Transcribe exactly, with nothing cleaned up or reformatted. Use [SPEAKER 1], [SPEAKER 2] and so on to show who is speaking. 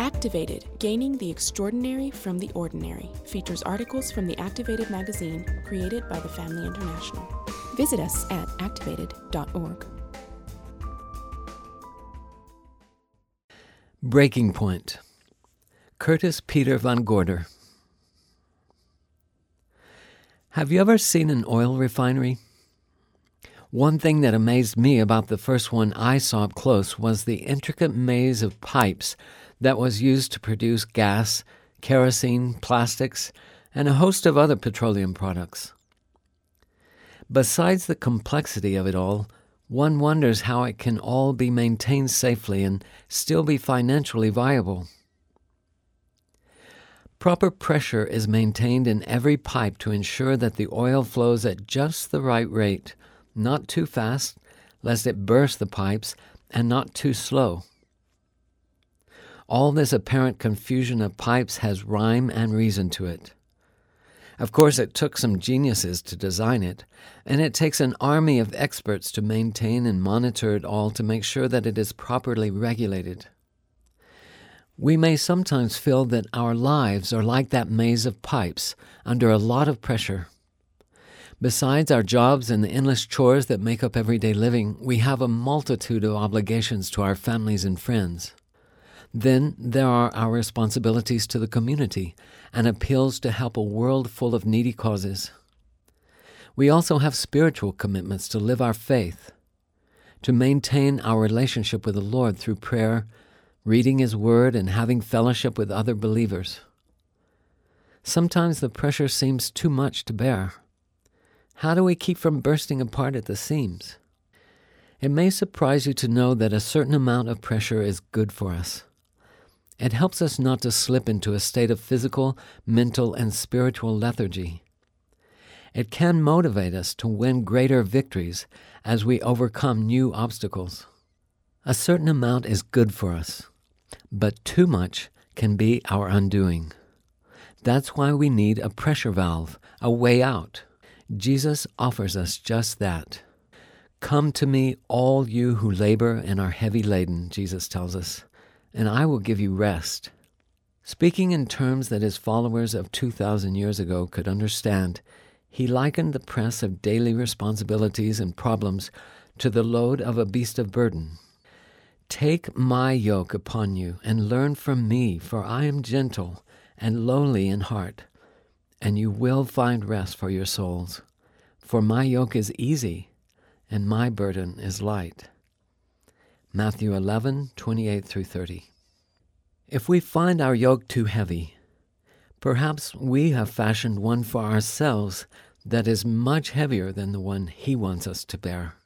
[SPEAKER 1] Activated, Gaining the Extraordinary from the Ordinary, features articles from the Activated magazine created by the Family International. Visit us at activated dot org.
[SPEAKER 2] Breaking Point. Curtis Peter Van Gorder. Have you ever seen an oil refinery? One thing that amazed me about the first one I saw up close was the intricate maze of pipes that was used to produce gas, kerosene, plastics, and a host of other petroleum products. Besides the complexity of it all, one wonders how it can all be maintained safely and still be financially viable. Proper pressure is maintained in every pipe to ensure that the oil flows at just the right rate, not too fast, lest it burst the pipes, and not too slow. All this apparent confusion of pipes has rhyme and reason to it. Of course, it took some geniuses to design it, and it takes an army of experts to maintain and monitor it all to make sure that it is properly regulated. We may sometimes feel that our lives are like that maze of pipes under a lot of pressure. Besides our jobs and the endless chores that make up everyday living, we have a multitude of obligations to our families and friends. Then there are our responsibilities to the community and appeals to help a world full of needy causes. We also have spiritual commitments to live our faith, to maintain our relationship with the Lord through prayer, reading His Word, and having fellowship with other believers. Sometimes the pressure seems too much to bear. How do we keep from bursting apart at the seams? It may surprise you to know that a certain amount of pressure is good for us. It helps us not to slip into a state of physical, mental, and spiritual lethargy. It can motivate us to win greater victories as we overcome new obstacles. A certain amount is good for us, but too much can be our undoing. That's why we need a pressure valve, a way out. Jesus offers us just that. Come to me, all you who labor and are heavy laden, Jesus tells us, and I will give you rest. Speaking in terms that his followers of two thousand years ago could understand, he likened the press of daily responsibilities and problems to the load of a beast of burden. Take my yoke upon you and learn from me, for I am gentle and lowly in heart, and you will find rest for your souls. For my yoke is easy and my burden is light. Matthew eleven, twenty-eight through thirty. If we find our yoke too heavy, perhaps we have fashioned one for ourselves that is much heavier than the one He wants us to bear.